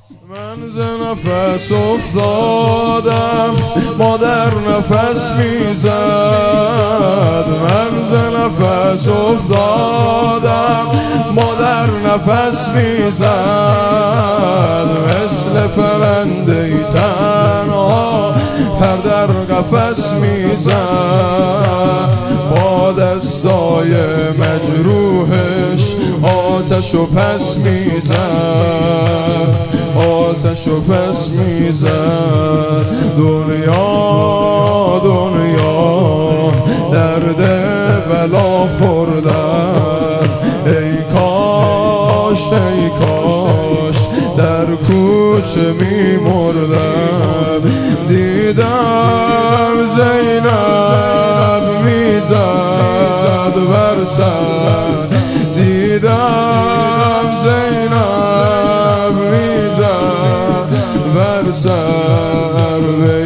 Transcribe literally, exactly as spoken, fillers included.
من ز نفس افتادم مادر نفس میزد، من ز نفس افتادم مادر نفس میزد، مثل پرنده تنها پر در قفس میزد، با دستای مجروحش آتش و پس میزد، آتش و پس میزد. دنیا دنیا درد بلا خوردن، ای کاش ای کاش در کوچه میمردم. دیدم زینب میزد بر سر، دیدم زینب میزد بر سر.